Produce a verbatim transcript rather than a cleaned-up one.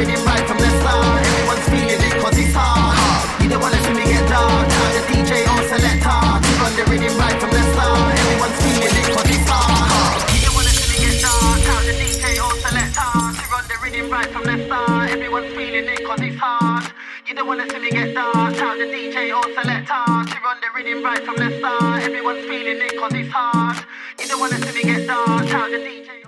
rhythm right from the start. Everyone's feeling it cause it's hard. You don't wanna see me get dark. Now the D J or selector to run the rhythm right from the start. Everyone's feeling it cause it's hard. You don't wanna see me get dark. Now the D J or selector to run the rhythm right from the start. Everyone's feeling it cause it's hard. You don't wanna see me get dark. Now the D J or selector to run the rhythm right from the start. Everyone's feeling it cause it's hard. You don't wanna see me get dark. Now the D J